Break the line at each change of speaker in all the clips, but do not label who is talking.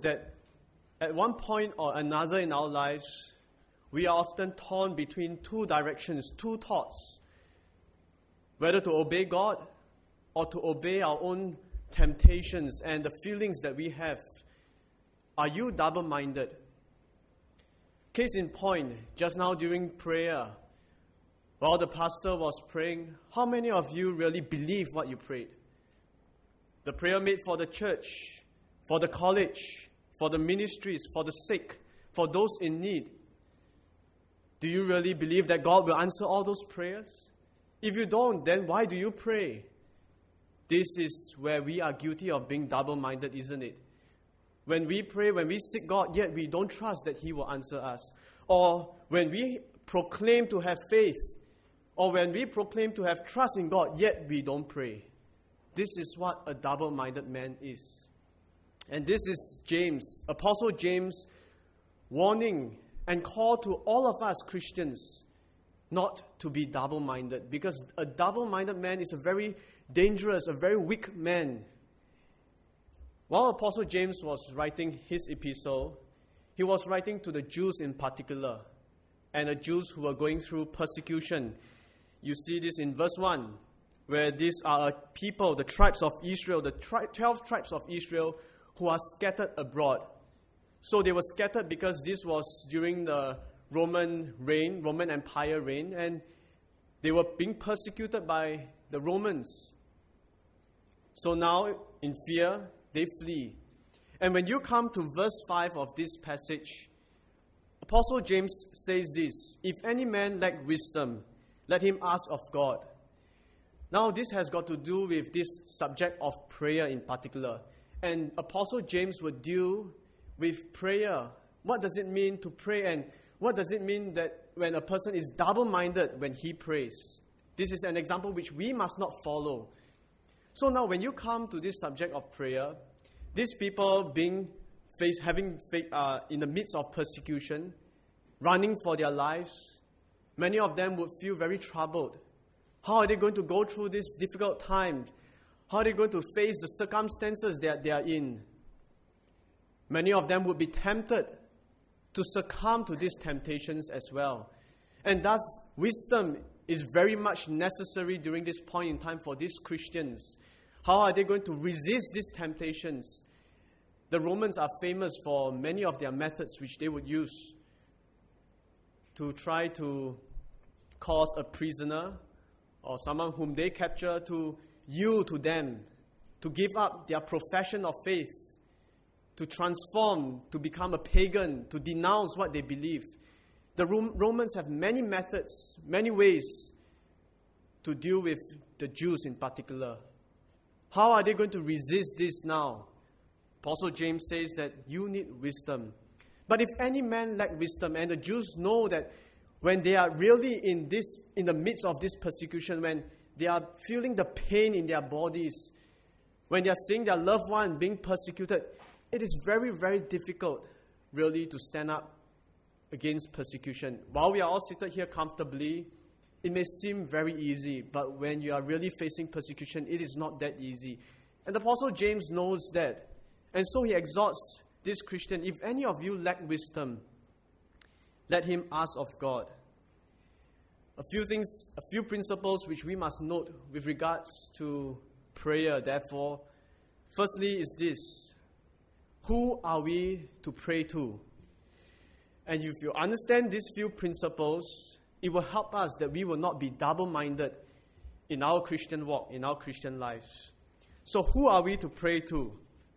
that at one point or another in our lives, we are often torn between two directions, two thoughts, whether to obey God or to obey our own temptations and the feelings that we have. Are you double-minded? Case in point, just now during prayer, while the pastor was praying, how many of you really believe what you prayed? The prayer made for the church, for the college, for the ministries, for the sick, for those in need. Do you really believe that God will answer all those prayers? If you don't, then why do you pray? This is where we are guilty of being double-minded, isn't it? When we pray, when we seek God, yet we don't trust that He will answer us. Or when we proclaim to have faith, or when we proclaim to have trust in God, yet we don't pray. This is what a double-minded man is. And this is James, Apostle James, warning and call to all of us Christians not to be double-minded, because a double-minded man is a very dangerous, a very weak man. While Apostle James was writing his epistle, he was writing to the Jews in particular, and the Jews who were going through persecution. You see this in verse 1, where these are a people, the tribes of Israel, the 12 tribes of Israel who are scattered abroad. So they were scattered because this was during the Roman Empire reign, and they were being persecuted by the Romans. So now, in fear, they flee. And when you come to verse 5 of this passage, Apostle James says this: if any man lack wisdom, let him ask of God. Now, this has got to do with this subject of prayer in particular. And Apostle James would deal with prayer. What does it mean to pray? And what does it mean that when a person is double-minded when he prays? This is an example which we must not follow. So now when you come to this subject of prayer, these people in the midst of persecution, running for their lives, many of them would feel very troubled. How are they going to go through this difficult time? How are they going to face the circumstances that they are in? Many of them would be tempted to succumb to these temptations as well. And thus, wisdom is very much necessary during this point in time for these Christians. How are they going to resist these temptations? The Romans are famous for many of their methods which they would use to try to cause a prisoner or someone whom they capture to yield to them, to give up their profession of faith, to transform, to become a pagan, to denounce what they believe. The Romans have many methods, many ways to deal with the Jews in particular. How are they going to resist this now? Apostle James says that you need wisdom. But if any man lack wisdom, and the Jews know that when they are really in the midst of this persecution, when they are feeling the pain in their bodies, when they are seeing their loved one being persecuted, it is very, very difficult really to stand up against persecution. While we are all seated here comfortably, it may seem very easy, but when you are really facing persecution, it is not that easy. And the Apostle James knows that. And so he exhorts this Christian, if any of you lack wisdom, let him ask of God. A few principles which we must note with regards to prayer, therefore. Firstly is this: who are we to pray to? And if you understand these few principles, it will help us that we will not be double-minded in our Christian walk, in our Christian lives. So who are we to pray to?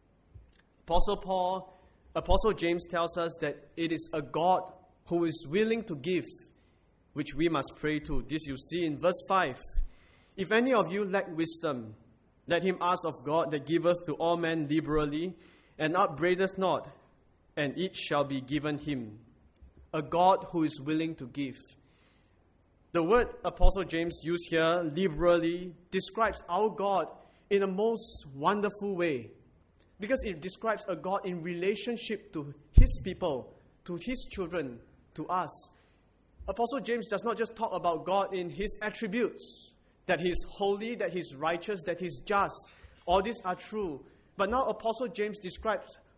Apostle James tells us that it is a God who is willing to give, which we must pray to. This you see in verse 5. If any of you lack wisdom, let him ask of God that giveth to all men liberally, and upbraideth not, and it shall be given him. A God who is willing to give. The word Apostle James used here, liberally, describes our God in a most wonderful way, because it describes a God in relationship to his people, to his children, to us. Apostle James does not just talk about God in his attributes, that he is holy, that he is righteous, that he is just. All these are true. But now Apostle James describes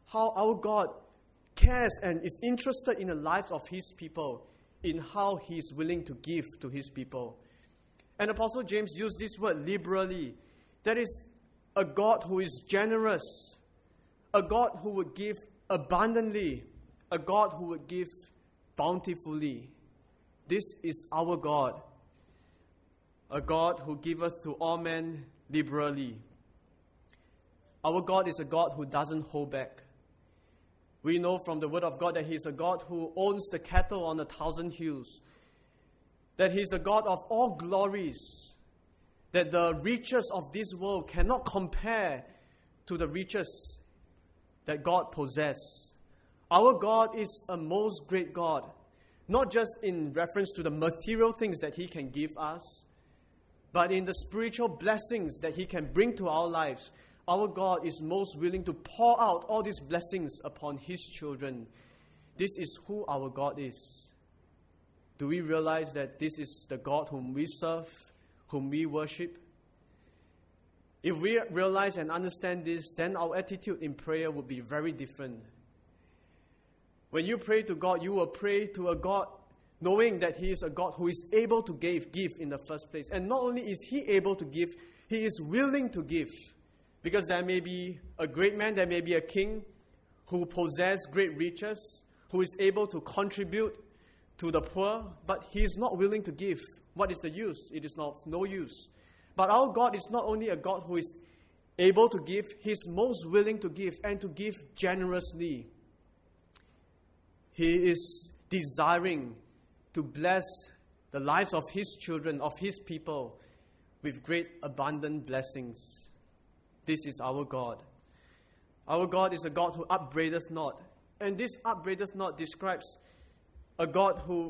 how our God cares and is interested in the lives of His people, in how He is willing to give to His people. And Apostle James used this word liberally. That is a God who is generous, a God who would give abundantly, a God who would give bountifully. This is our God, a God who giveth to all men liberally. Our God is a God who doesn't hold back. We know from the Word of God that He is a God who owns the cattle on 1,000 hills, that He is a God of all glories, that the riches of this world cannot compare to the riches that God possesses. Our God is a most great God, not just in reference to the material things that He can give us, but in the spiritual blessings that He can bring to our lives. Our God is most willing to pour out all these blessings upon His children. This is who our God is. Do we realize that this is the God whom we serve, whom we worship? If we realize and understand this, then our attitude in prayer would be very different. When you pray to God, you will pray to a God knowing that He is a God who is able to give in the first place. And not only is He able to give, He is willing to give. Because there may be a great man, there may be a king who possesses great riches, who is able to contribute to the poor, but he is not willing to give. What is the use? It is of no use. But our God is not only a God who is able to give, He is most willing to give and to give generously. He is desiring to bless the lives of His children, of His people, with great abundant blessings. This is our God. Our God is a God who upbraideth not. And this upbraideth not describes a God who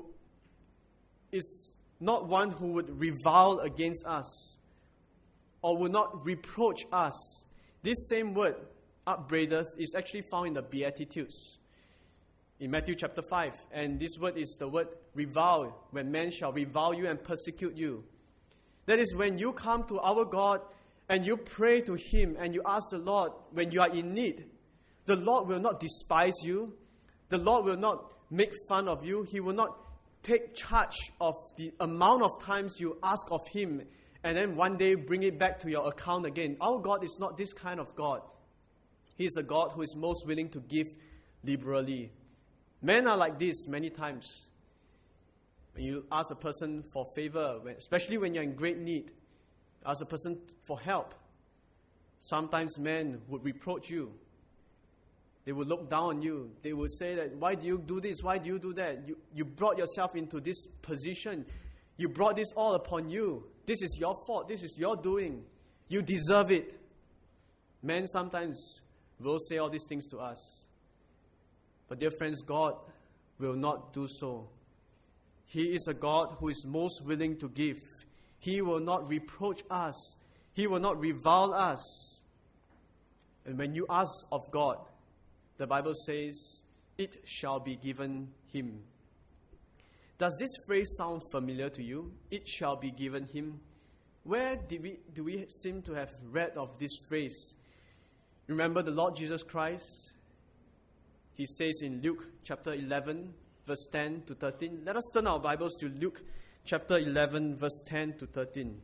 is not one who would revile against us or would not reproach us. This same word, upbraideth, is actually found in the Beatitudes in Matthew chapter 5. And this word is the word revile, when men shall revile you and persecute you. That is when you come to our God and you pray to Him and you ask the Lord when you are in need. The Lord will not despise you. The Lord will not make fun of you. He will not take charge of the amount of times you ask of Him and then one day bring it back to your account again. Our God is not this kind of God. He is a God who is most willing to give liberally. Men are like this many times. When you ask a person for favor, especially when you're in great need, ask a person for help, sometimes men would reproach you. They would look down on you. They would say that, why do you do this? Why do you do that? You brought yourself into this position. You brought this all upon you. This is your fault. This is your doing. You deserve it. Men sometimes will say all these things to us. But dear friends, God will not do so. He is a God who is most willing to give. He will not reproach us. He will not revile us. And when you ask of God, the Bible says, it shall be given him. Does this phrase sound familiar to you? It shall be given him. Where do we seem to have read of this phrase? Remember the Lord Jesus Christ? He says in Luke chapter 11, verse 10 to 13. Let us turn our Bibles to Luke chapter 11, verse 10 to 13.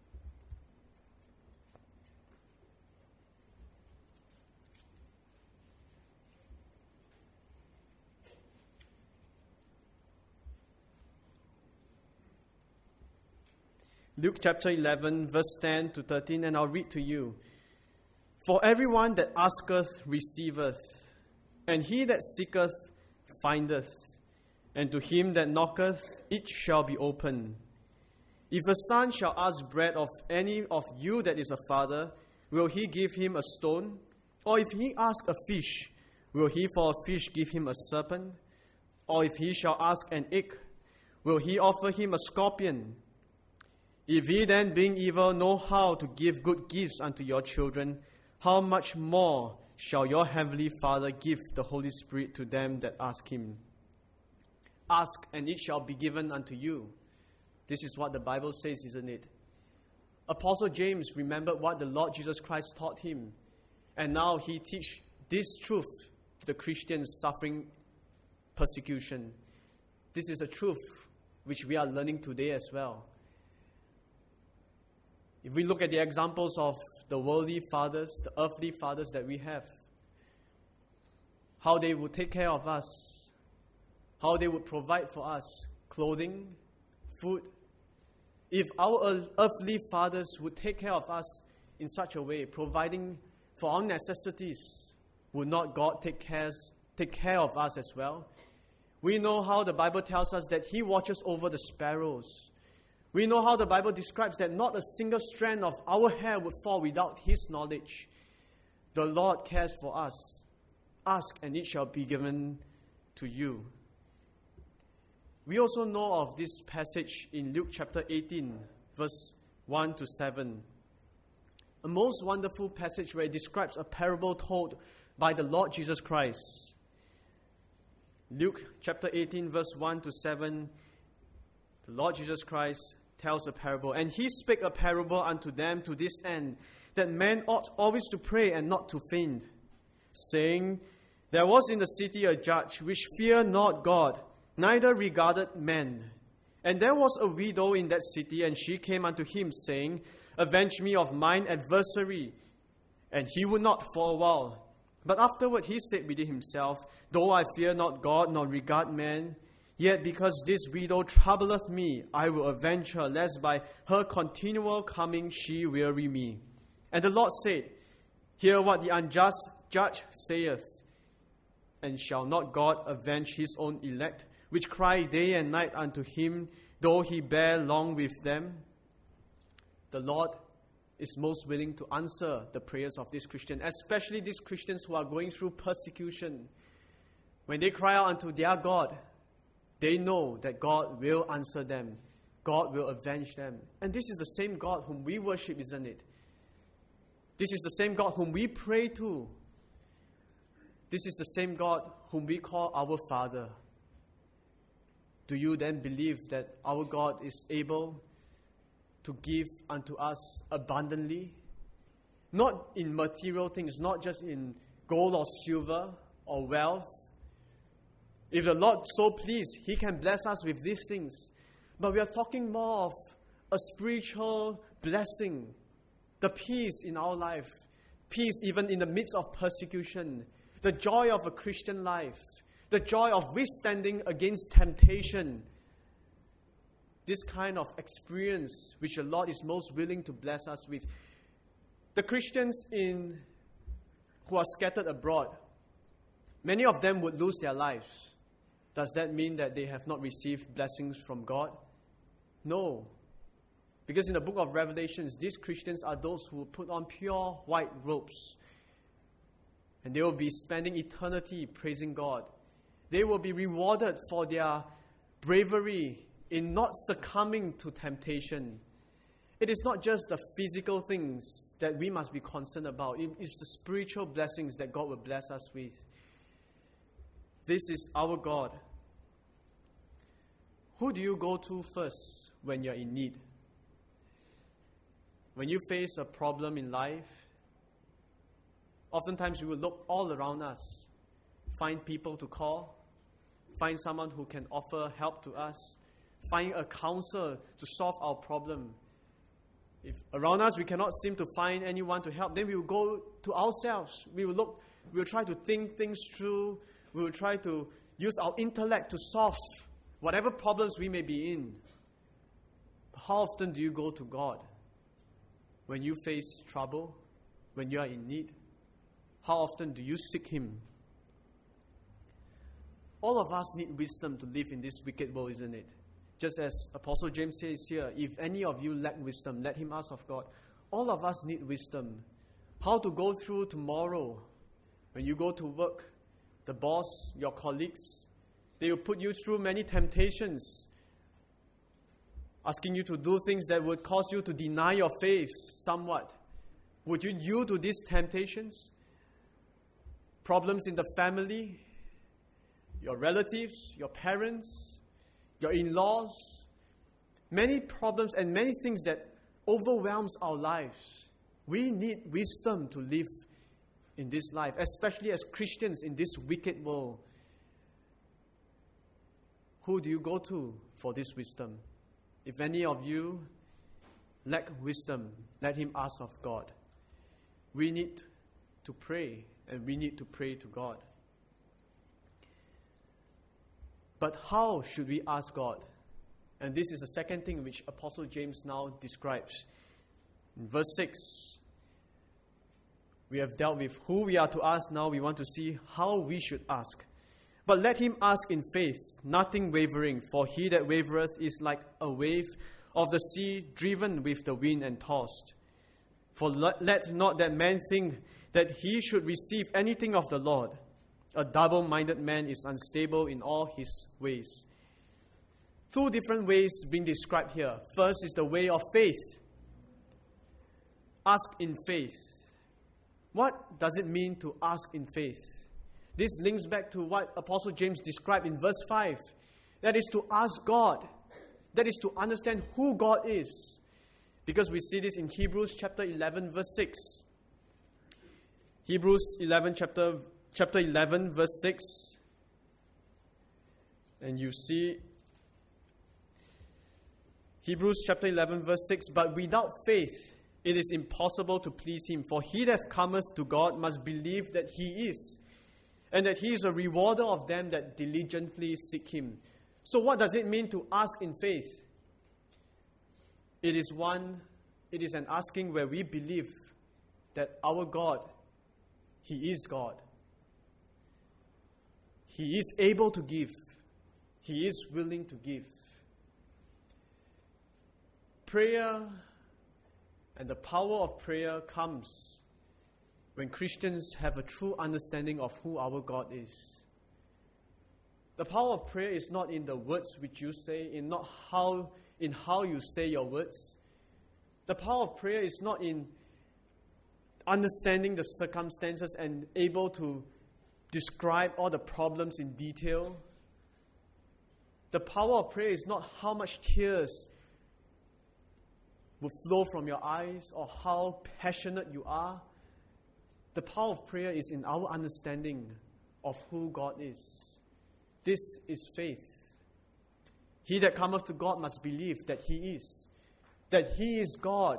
Luke chapter 11, verse 10 to 13, and I'll read to you. For everyone that asketh receiveth, and he that seeketh findeth, and to him that knocketh it shall be opened. If a son shall ask bread of any of you that is a father, will he give him a stone? Or if he ask a fish, will he for a fish give him a serpent? Or if he shall ask an egg, will he offer him a scorpion? If ye then, being evil, know how to give good gifts unto your children, how much more shall your heavenly Father give the Holy Spirit to them that ask him? Ask, and it shall be given unto you. This is what the Bible says, isn't it? Apostle James remembered what the Lord Jesus Christ taught him. And now he teaches this truth the Christians suffering persecution. This is a truth which we are learning today as well. If we look at the examples of the worldly fathers, the earthly fathers that we have, how they would take care of us, how they would provide for us clothing, food. If our earthly fathers would take care of us in such a way, providing for our necessities, would not God take care of us as well? We know how the Bible tells us that He watches over the sparrows. We know how the Bible describes that not a single strand of our hair would fall without His knowledge. The Lord cares for us. Ask and it shall be given to you. We also know of this passage in Luke chapter 18, verse 1 to 7. A most wonderful passage where it describes a parable told by the Lord Jesus Christ. Luke chapter 18, verse 1 to 7, the Lord Jesus Christ tells a parable. And He spake a parable unto them to this end, that men ought always to pray and not to faint, saying, There was in the city a judge which feared not God, neither regarded men. And there was a widow in that city, and she came unto him, saying, Avenge me of mine adversary. And he would not for a while. But afterward he said within himself, Though I fear not God, nor regard man, yet because this widow troubleth me, I will avenge her, lest by her continual coming she weary me. And the Lord said, Hear what the unjust judge saith. And shall not God avenge His own elect, which cry day and night unto Him, though He bear long with them? The Lord is most willing to answer the prayers of this Christian, especially these Christians who are going through persecution. When they cry out unto their God, they know that God will answer them. God will avenge them. And this is the same God whom we worship, isn't it? This is the same God whom we pray to. This is the same God whom we call our Father. Do you then believe that our God is able to give unto us abundantly? Not in material things, not just in gold or silver or wealth. If the Lord so pleased, He can bless us with these things. But we are talking more of a spiritual blessing, the peace in our life, peace even in the midst of persecution, the joy of a Christian life, the joy of withstanding against temptation. This kind of experience which the Lord is most willing to bless us with. The Christians who are scattered abroad, many of them would lose their lives. Does that mean that they have not received blessings from God? No. Because in the book of Revelations, these Christians are those who put on pure white robes. And they will be spending eternity praising God. They will be rewarded for their bravery in not succumbing to temptation. It is not just the physical things that we must be concerned about. It is the spiritual blessings that God will bless us with. This is our God. Who do you go to first when you're in need? When you face a problem in life, oftentimes we will look all around us, find people to call, find someone who can offer help to us, find a counselor to solve our problem. If around us we cannot seem to find anyone to help, then we will go to ourselves. We will try to think things through. We will try to use our intellect to solve whatever problems we may be in. But how often do you go to God when you face trouble, when you are in need? How often do you seek Him? All of us need wisdom to live in this wicked world, isn't it? Just as Apostle James says here, if any of you lack wisdom, let him ask of God. All of us need wisdom. How to go through tomorrow. When you go to work, the boss, your colleagues, they will put you through many temptations, asking you to do things that would cause you to deny your faith somewhat. Would you yield to these temptations? Problems in the family, your relatives, your parents, your in-laws, many problems and many things that overwhelms our lives. We need wisdom to live in this life, especially as Christians in this wicked world. Who do you go to for this wisdom? If any of you lack wisdom, let him ask of God. We need to pray, and we need to pray to God. But how should we ask God? And this is the second thing which Apostle James now describes. In verse 6, we have dealt with who we are to ask. Now we want to see how we should ask. But let him ask in faith, nothing wavering, for he that wavereth is like a wave of the sea, driven with the wind and tossed. For let not that man think that he should receive anything of the Lord. A double-minded man is unstable in all his ways. Two different ways being described here. First is the way of faith. Ask in faith. What does it mean to ask in faith? This links back to what Apostle James described in verse 5. That is to ask God. That is to understand who God is. Because we see this in Hebrews chapter 11, verse 6. Hebrews 11, chapter 11, verse 6. And you see Hebrews chapter 11, verse 6. But without faith, it is impossible to please him. For he that cometh to God must believe that he is, and that he is a rewarder of them that diligently seek him. So what does it mean to ask in faith? It is an asking where we believe that our God, he is God. He is able to give. He is willing to give. Prayer and the power of prayer comes when Christians have a true understanding of who our God is. The power of prayer is not in the words which you say, in how you say your words. The power of prayer is not in understanding the circumstances and able to describe all the problems in detail. The power of prayer is not how much tears will flow from your eyes or how passionate you are. The power of prayer is in our understanding of who God is. This is faith. He that cometh to God must believe that He is God,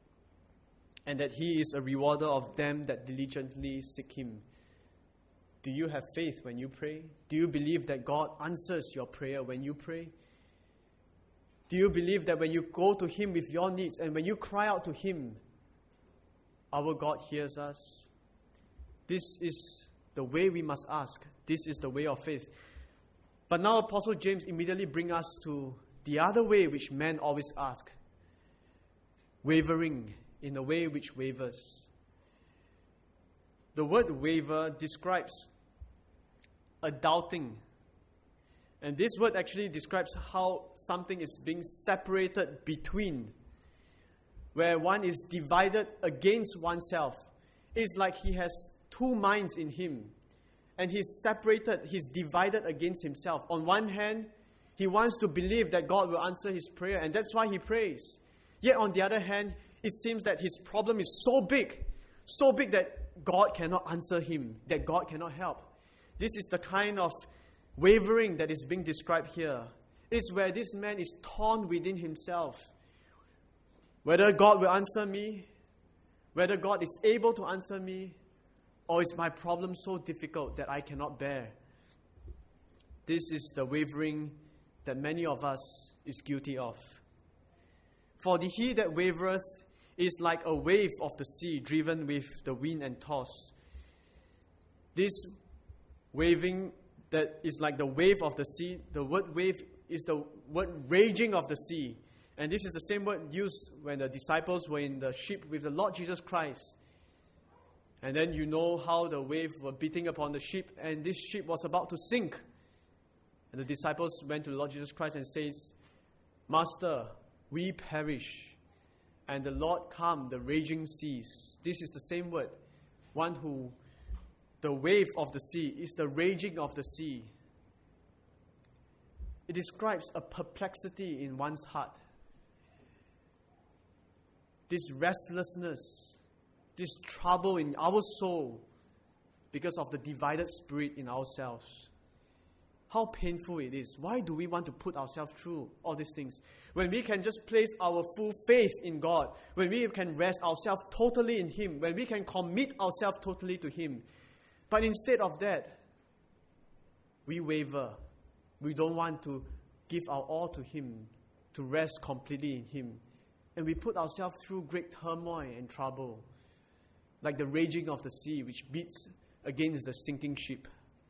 and that He is a rewarder of them that diligently seek Him. Do you have faith when you pray? Do you believe that God answers your prayer when you pray? Do you believe that when you go to Him with your needs and when you cry out to Him, our God hears us? This is the way we must ask. This is the way of faith. But now Apostle James immediately brings us to the other way which men always ask. Wavering in a way which wavers. The word waver describes a doubting. And this word actually describes how something is being separated between, where one is divided against oneself. It's like he has two minds in him, and he's separated, he's divided against himself. On one hand, he wants to believe that God will answer his prayer, and that's why he prays. Yet on the other hand, it seems that his problem is so big that God cannot answer him, that God cannot help. This is the kind of wavering that is being described here. It's where this man is torn within himself. Whether God will answer me, whether God is able to answer me, or is my problem so difficult that I cannot bear? This is the wavering that many of us is guilty of. For he that wavereth is like a wave of the sea, driven with the wind and tossed. This waving that is like the wave of the sea, the word wave is the word raging of the sea. And this is the same word used when the disciples were in the ship with the Lord Jesus Christ. And then you know how the wave were beating upon the ship, and this ship was about to sink. And the disciples went to the Lord Jesus Christ and says, Master, we perish. And the Lord calmed the raging seas. This is the same word. The wave of the sea is the raging of the sea. It describes a perplexity in one's heart. This restlessness, this trouble in our soul because of the divided spirit in ourselves. How painful it is. Why do we want to put ourselves through all these things? When we can just place our full faith in God, when we can rest ourselves totally in Him, when we can commit ourselves totally to Him. But instead of that, we waver. We don't want to give our all to Him, to rest completely in Him. And we put ourselves through great turmoil and trouble, like the raging of the sea which beats against the sinking ship.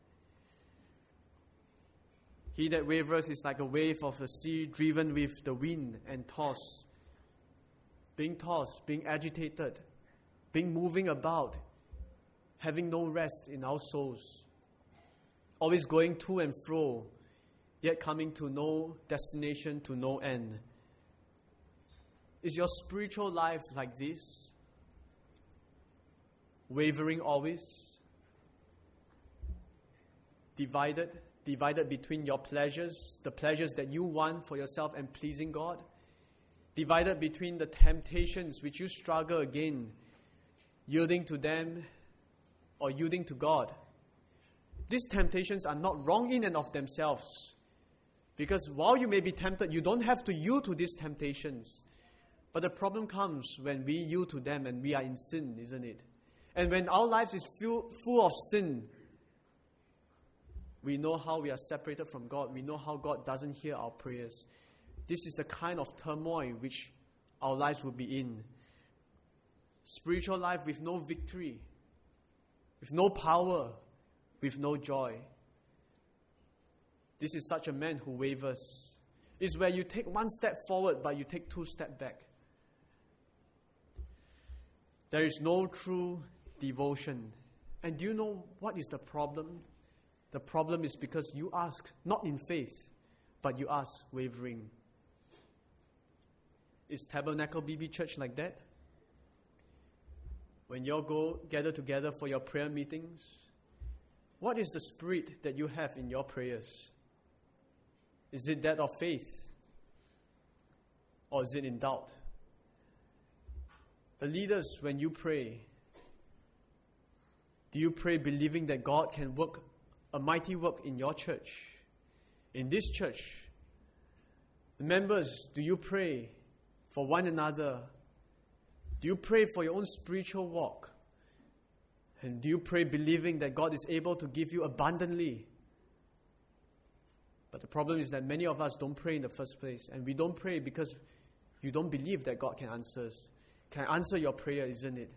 He that wavers is like a wave of the sea driven with the wind and tossed, being agitated, being moving about, having no rest in our souls, always going to and fro, yet coming to no destination, to no end. Is your spiritual life like this? Wavering always? Divided between your pleasures, the pleasures that you want for yourself and pleasing God? Divided between the temptations which you struggle against, yielding to them or yielding to God? These temptations are not wrong in and of themselves. Because while you may be tempted, you don't have to yield to these temptations. But the problem comes when we yield to them and we are in sin, isn't it? And when our lives is full of sin, we know how we are separated from God. We know how God doesn't hear our prayers. This is the kind of turmoil which our lives will be in. Spiritual life with no victory, with no power, with no joy. This is such a man who wavers. It's where you take one step forward, but you take 2 steps back. There is no true devotion. And do you know what is the problem? The problem is because you ask, not in faith, but you ask wavering. Is Tabernacle BB Church like that? When you all gather together for your prayer meetings, what is the spirit that you have in your prayers? Is it that of faith? Or is it in doubt? The leaders, when you pray, do you pray believing that God can work a mighty work in your church? In this church, the members, do you pray for one another? Do you pray for your own spiritual walk? And do you pray believing that God is able to give you abundantly? But the problem is that many of us don't pray in the first place. And we don't pray because you don't believe that God can answer your prayer, isn't it?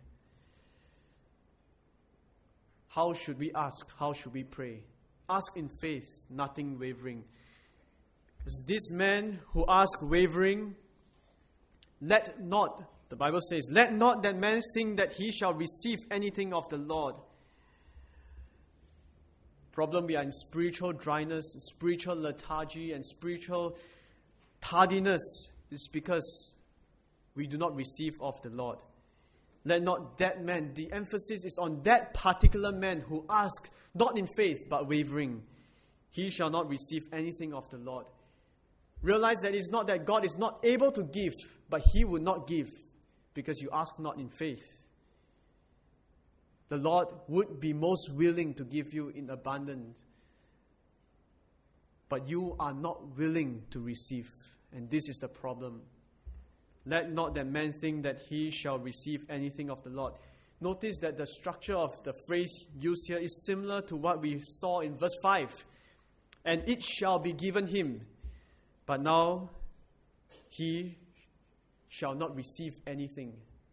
How should we ask? How should we pray? Ask in faith, nothing wavering. As this man who asked wavering, let not, the Bible says, let not that man think that he shall receive anything of the Lord. Problem, we are in spiritual dryness, spiritual lethargy, and spiritual tardiness is because we do not receive of the Lord. Let not that man, the emphasis is on that particular man who asks, not in faith, but wavering. He shall not receive anything of the Lord. Realize that it's not that God is not able to give, but He will not give because you ask not in faith. The Lord would be most willing to give you in abundance, but you are not willing to receive, and this is the problem. Let not that man think that he shall receive anything of the Lord. Notice that the structure of the phrase used here is similar to what we saw in verse 5. And it shall be given him, but now he shall not receive anything.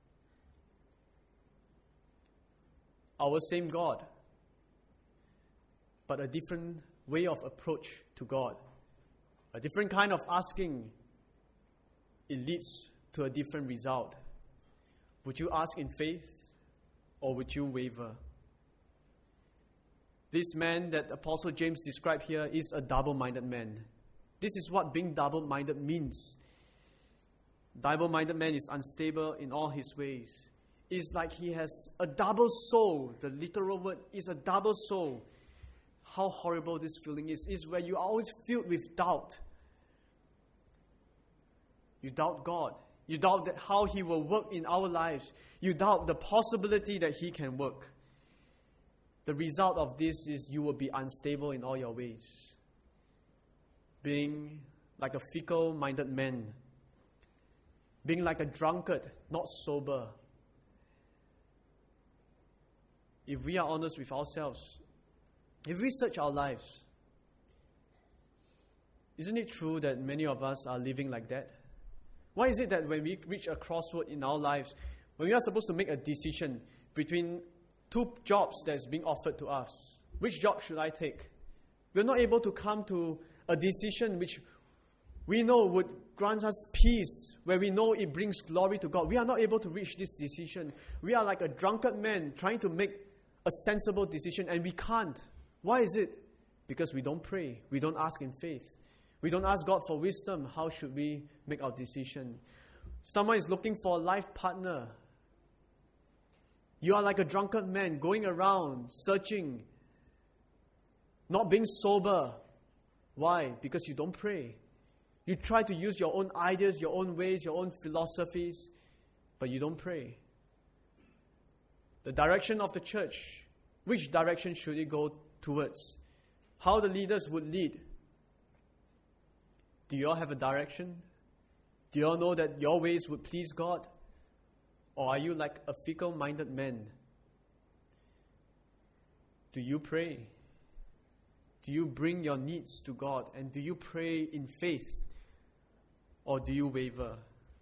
Our same God, but a different way of approach to God. A different kind of asking. It leads to a different result. Would you ask in faith or would you waver? This man that Apostle James described here is a double-minded man. This is what being double-minded means. Double-minded man is unstable in all his ways. It's like he has a double soul. The literal word is a double soul. How horrible this feeling is where you are always filled with doubt. You doubt God. You doubt that how He will work in our lives. You doubt the possibility that He can work. the result of this is you will be unstable in all your ways, being like a fickle-minded man, being like a drunkard, not sober. If we are honest with ourselves, if we search our lives, isn't it true that many of us are living like that? Why is it that when we reach a crossroad in our lives, when we are supposed to make a decision between two jobs that's being offered to us, which job should I take? We're not able to come to a decision which we know would grant us peace, where we know it brings glory to God. We are not able to reach this decision. We are like a drunkard man trying to make a sensible decision, and we can't. Why is it? Because we don't pray. We don't ask in faith. We don't ask God for wisdom. How should we make our decision? Someone is looking for a life partner. You are like a drunkard man going around searching, not being sober. Why? Because you don't pray. You try to use your own ideas, your own ways, your own philosophies, but you don't pray. The direction of the church, which direction should it go towards? How the leaders would lead? Do you all have a direction? Do you all know that your ways would please God? Or are you like a fickle-minded man? Do you pray? Do you bring your needs to God? And do you pray in faith? Or do you waver?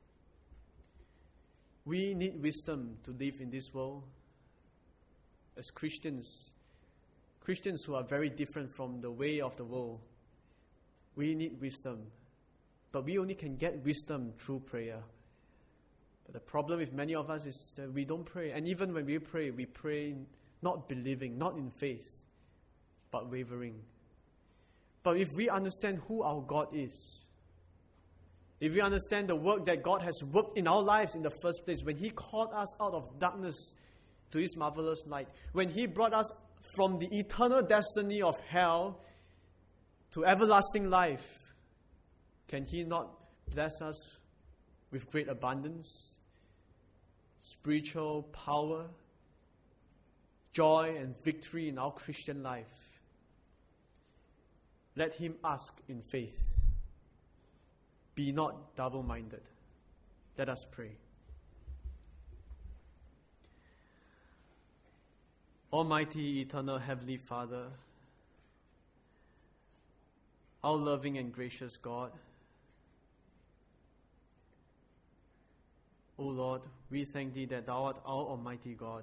We need wisdom to live in this world. As Christians who are very different from the way of the world, we need wisdom. But we only can get wisdom through prayer. But the problem with many of us is that we don't pray. And even when we pray not believing, not in faith, but wavering. But if we understand who our God is, if we understand the work that God has worked in our lives in the first place, when He called us out of darkness to His marvelous light, when He brought us from the eternal destiny of hell to everlasting life, can He not bless us with great abundance, spiritual power, joy and victory in our Christian life? Let Him ask in faith. Be not double-minded. Let us pray. Almighty, eternal, Heavenly Father, our loving and gracious God, O Lord, we thank Thee that Thou art our Almighty God.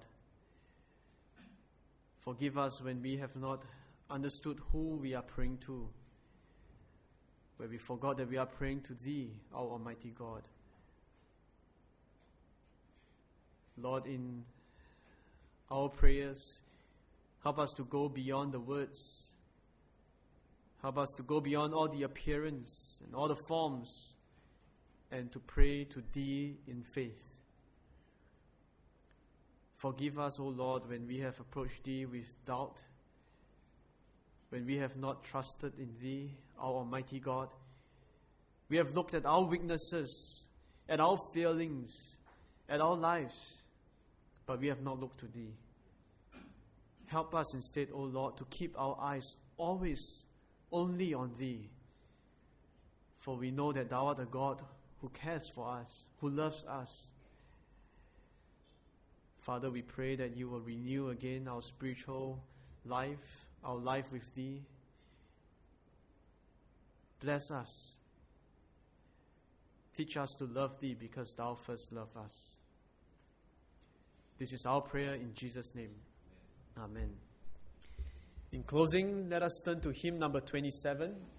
Forgive us when we have not understood who we are praying to, where we forgot that we are praying to Thee, our Almighty God. Lord, in our prayers, help us to go beyond the words. Help us to go beyond all the appearance and all the forms, and to pray to Thee in faith. Forgive us, O Lord, when we have approached Thee with doubt, when we have not trusted in Thee, our Almighty God. We have looked at our weaknesses, at our failings, at our lives, but we have not looked to Thee. Help us instead, O Lord, to keep our eyes always only on Thee. For we know that Thou art a God who cares for us, who loves us. Father, we pray that You will renew again our spiritual life, our life with Thee. Bless us. Teach us to love Thee because Thou first loved us. This is our prayer in Jesus' name. Amen. In closing, let us turn to hymn number 27.